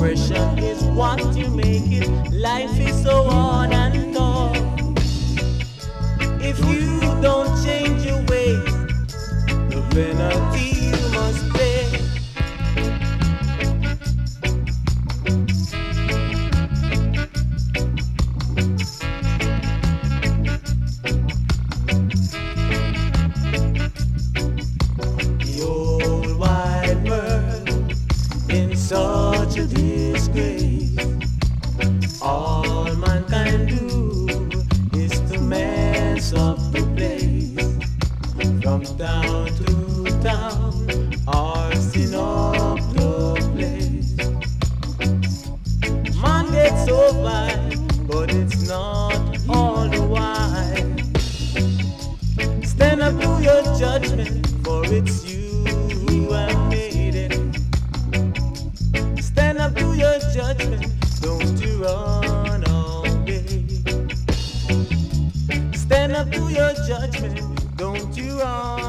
Expression is what you make it. Life is so on and on. If you don't change your ways, the penalty you must pay. The old wide world in such a disgrace. All mankind do is to mess up the place. From town to town, arson up the place. Man gets so fine, but it's not all the while. Stand up to your judgment, for it's you who have made it. Stand up to your judgment, don't you run away. Stand up to your judgment, don't you run